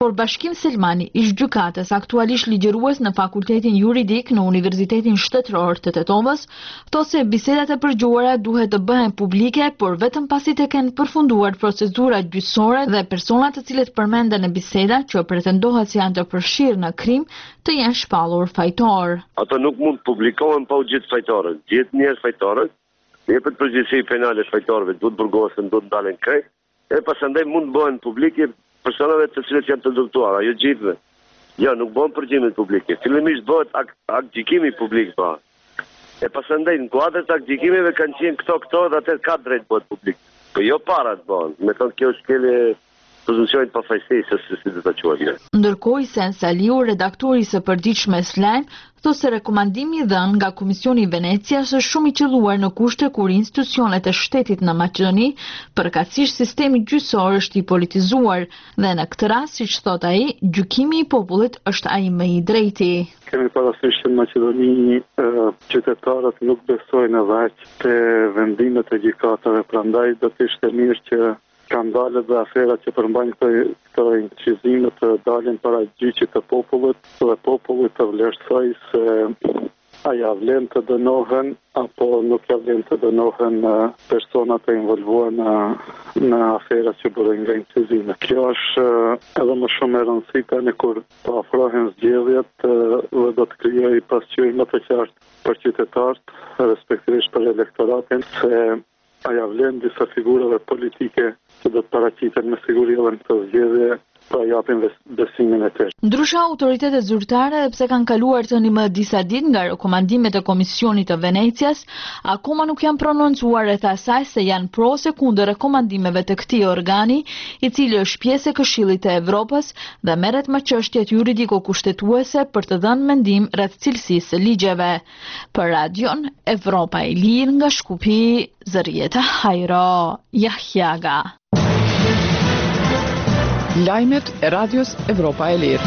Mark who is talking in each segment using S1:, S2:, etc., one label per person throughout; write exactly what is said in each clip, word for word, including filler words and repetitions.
S1: Por Bashkim Selmani, ish gjykatës, aktualisht ligjërues në Fakultetin Juridik në Universitetin Shtetëror të Tetovës, thot se bisedat e përgjuara duhet të bëhen publike, por vetëm pasi të kenë përfunduar procedurat gjyqësore dhe personat të cilët përmenden në biseda që pretendohet se janë të përfshirë në krim të jenë shpallur fajtor.
S2: Ato nuk mund të publikohen pa u gjetë fajtorët. Gjetë njerëz fajtorët, jepet përgjegjësi penale fajtorëve, duhet burgosen, duhet ndalen krejt, e pasandaj mund të bëhen publike personave të cilët janë të ndërtuara, jo gjithëve. Jo, nuk bëhen përgjimet publike. Fillimisht bëhet akt, akt gjykimi publik, pa. E pasandaj në kuadër të akt gjykimeve kanë qenë këto këto dhe atë ka drejt bëhet publik. Po jo para të bëhen. Me thonë kjo është kele prezumcionit pa fajsejse se si dhe të quajnë.
S1: Ndërkohë Isen Saliu, redaktori së përditshme Slajm, thotë se rekomandimi dhënë nga Komisioni i Venecias është shumë i qelluar në kushte kur institucionet e shtetit në Maqedoni, përkatësisht sistemi gjyqësor është i politizuar dhe në këtë rast, siç thot ai, gjykimi i popullit është ai më i drejti.
S3: Kemi parasysh që në Maqedoni qytetarët nuk besojnë edhe aq te vendimet e gjykatave, prandaj do të ishte mirë që skandalet dhe aferat që përmbajnë këto, këto incizime të dalin para gjyqit të popullit dhe popullit të vlerësoj se a ja vlen të dënohen apo nuk ja vlen të dënohen personat e involvuar në, në aferat që bëhen nga incizime. Kjo është edhe më shumë e rëndësishme kur të afrohen zgjedhjet dhe do të krijojë pasqyrë më të qartë për qytetarët, respektivisht për elektoratin, se a ja vlen disa figurave politike që do të paraqiten me siguri edhe në këtë zgjedhje, pra japin besimin e tyre.
S1: Ndryshe autoritetet zyrtare, edhe pse kanë kaluar tani më disa ditë nga rekomandimet e Komisionit të Venecias, akoma nuk janë prononcuar rreth asaj se janë pro ose kundër rekomandimeve të këtij organi, i cili është pjesë e Këshillit të Evropës dhe merret me çështjet juridiko-kushtetuese për të dhënë mendim rreth cilësisë së ligjeve. Për Radion Evropa e Lirë nga Shkupi, Zërieta Hajro, Jahjaga.
S4: Lajmet e Radios Evropa e Lirë.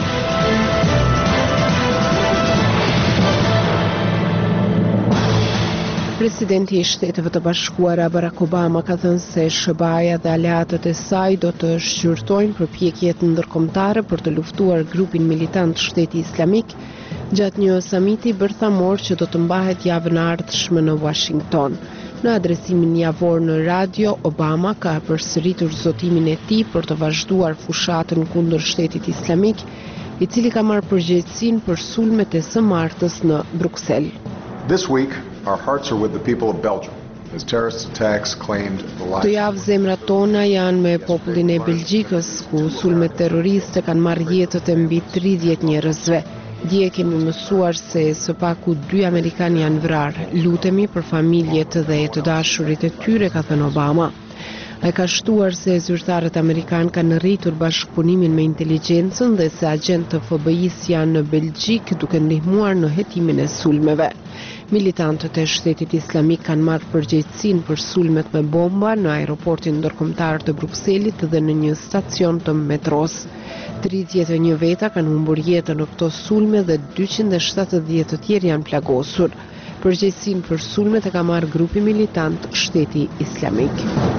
S5: Presidenti i Shteteve të Bashkuara Barack Obama ka thënë se S B A-ja dhe aleatët e saj do të shqyrtojnë përpjekjet ndërkombëtare për të luftuar grupin militant Shteti Islamik gjatë një samiti bërthamor që do të mbahet javën e ardhshme në Washington. Në adresimin javor në radio, Obama ka përsëritur zotimin e tij për të vazhduar fushatën kundër Shtetit Islamik, i cili ka marrë përgjegjësinë për sulmet e së martës në Bruksel.
S6: This week, our hearts are with the people of Belgium. As terrorist attacks claimed the lives.
S5: Të javë zemrat tona janë me popullin e Belgjikës, ku sulmet terroriste kanë marrë jetët e mbi tridhjetë njerëzve. Dje kemi mësuar se së paku dy Amerikanë janë vrarë. Lutemi për familjet dhe të dashurit e tyre, ka thënë Obama. Ai ka shtuar se zyrtarët amerikanë kanë rritur bashkëpunimin me inteligjencën dhe se agjentë të F B I-s janë në Belgjik duke ndihmuar në hetimin e sulmeve. Militantët e Shtetit Islamik kanë marrë përgjegjësinë për sulmet me bomba në aeroportin ndërkombëtar të Brukselit dhe në një stacion të metros. tridhjetë e një veta kanë humbur jetën në këto sulme dhe dyqind e shtatëdhjetë të tjerë janë plagosur. Përgjegjësinë për sulmet e ka marrë grupi militant Shteti Islamik.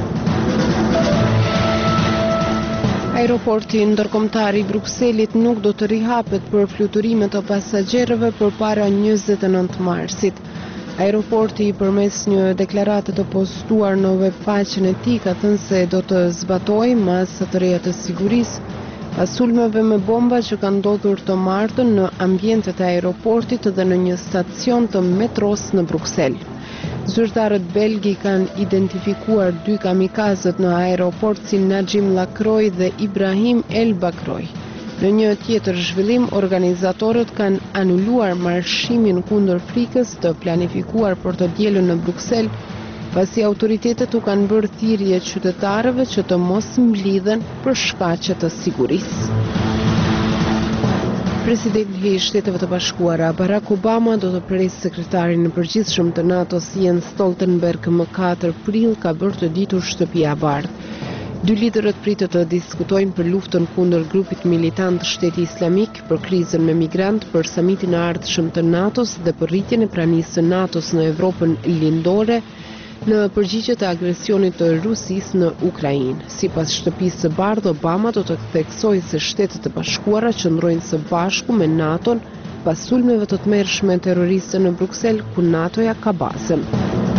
S5: Aeroporti ndërkombëtar i Brukselit nuk do të rihapet për fluturime të pasagerëve përpara njëzet e nëntë marsit. Aeroporti përmes një deklarate të postuar në webfaqen e tij ka thënë se do të zbatojë masat të reja të sigurisë pas sulmeve me bomba që kanë ndodhur të martën në ambientet e aeroportit dhe në një stacion të metros në Bruksel. Zyrtarët belgi kanë identifikuar dy kamikazët në aeroport si Najim Lakroy dhe Ibrahim El Bakroy. Në një tjetër zhvillim, organizatorët kanë anuluar marshimin kundër frikës të planifikuar për të dielën në Bruksel, pasi autoritetet u kanë bërë thirrje qytetarëve që të mos mblidhen për shkaqe të sigurisë. Presidenti i Shteteve të Bashkuara Barack Obama do të presë sekretarin e përgjithshëm të NATO-s Jens Stoltenberg më katër prill, ka bërë të ditur Shtëpia e Bardhë. Dy liderët pritet të diskutojnë për luftën kundër grupit militant Shteti Islamik, për krizën me migrant, për samitin e ardhshëm të NATO-s dhe për rritjen e pranisë së NATO-s në Evropën lindore, në përgjigje të agresionit të Rusisë në Ukrainë. Sipas shtëpisë së bardhë, Obama do të theksojë se Shtetet e Bashkuara qëndrojnë së bashku me NATO-n pas sulmeve të tmerrshme terroriste në Bruksel, ku NATO-ja ka bazën.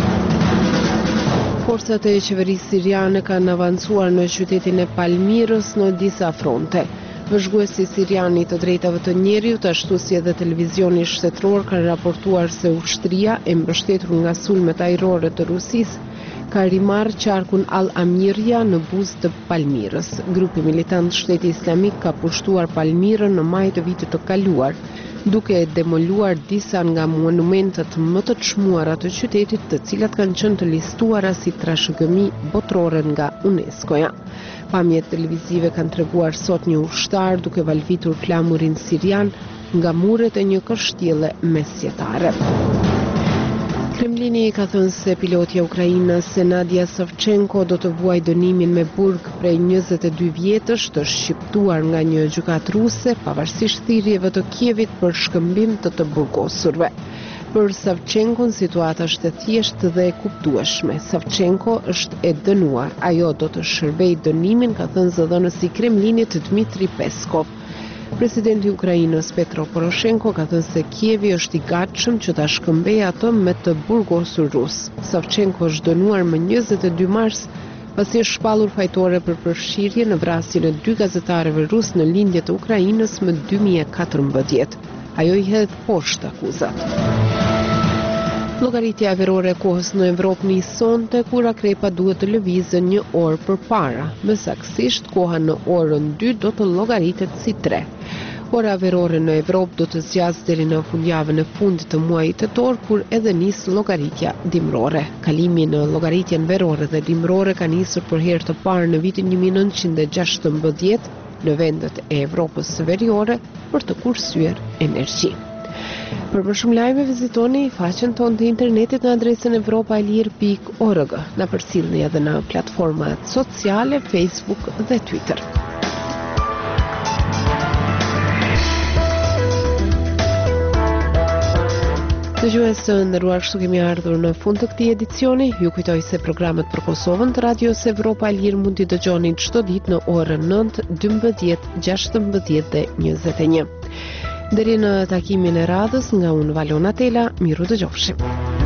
S5: Forcat e qeverisë siriane kanë avancuar në qytetin e Palmirës në disa fronte. Vëzhguesi sirian i të drejtave të njeriut, ashtu si edhe televizioni shtetëror, kanë raportuar se ushtria, e mbështetur nga sulmet ajrore të Rusisë, ka rimarrë qarkun Al-Amirja në buzë të Palmirës. Grupi militant Shteti Islamik ka pushtuar Palmirën në maj të vitit të kaluar, duke demoluar disa nga monumentet më të çmuara të qytetit, të cilat kanë qenë të listuara si trashëgimi botërore nga UNESCO-ja. Pamjet televizive kanë treguar sot një ushtar duke valvitur flamurin sirian nga muret e një kështjelle mesjetare. Kremlini ka thënë se pilotja ukrainase se Nadia Savchenko do të vuajë dënimin me burg prej njëzet e dy vjetësh, të shqiptuar nga një gjykatë ruse, pavarësisht thirrjeve të Kievit për shkëmbim të të burgosurve. Për Savchenkon situata është e thjeshtë dhe e kuptueshme. Savchenko është e dënuar. Ajo do të shërbejë dënimin, ka thënë zëdhënësi i Kremlinit Dmitri Peskov. Presidenti i Ukrainës Petro Poroshenko ka thënë se Kievi është i gatshëm që ta shkëmbejë atë me të burgosur rus. Savchenko është dënuar më njëzet e dy mars pasi është shpallur fajtore për përfshirje në vrasjen e dy gazetarëve rus në lindje të Ukrainës më dy mijë e katërmbëdhjetë. Ajo i hedh poshtë akuzat. Llogaritja verore e kohës në Evropë nisonte kur akrepa duhet të lëvizën një orë përpara. Më saktësisht, koha në orën dy do të llogaritet si tre. Ora verore në Evropë do të zgjasë deri në fundjavën e fundit të muajit tetor, kur edhe nis llogaritja dimrore. Kalimi në llogaritjen verore dhe dimrore ka nisur për herë të parë në vitin një mijë nëntëqind e gjashtëmbëdhjetë në vendet e Evropës së Veriore për të kursyer energji. Për më shumë lajme vizitoni faqen tonë të internetit në adresën evropaelir pikë org. Na përcjellni edhe në platformat sociale, Facebook dhe Twitter. Dëgjues të nderuar, kështu kemi ardhur në fund të këtij edicioni. Ju kujtoj se programet për Kosovën të Radios Evropa e Lirë mund t'i dëgjoni çdo ditë në orën nëntë, dymbëdhjetë, gjashtëmbëdhjetë dhe njëzet e një. Deri në takimin e radhës nga unë Valona Tela, miru dëgjofshim.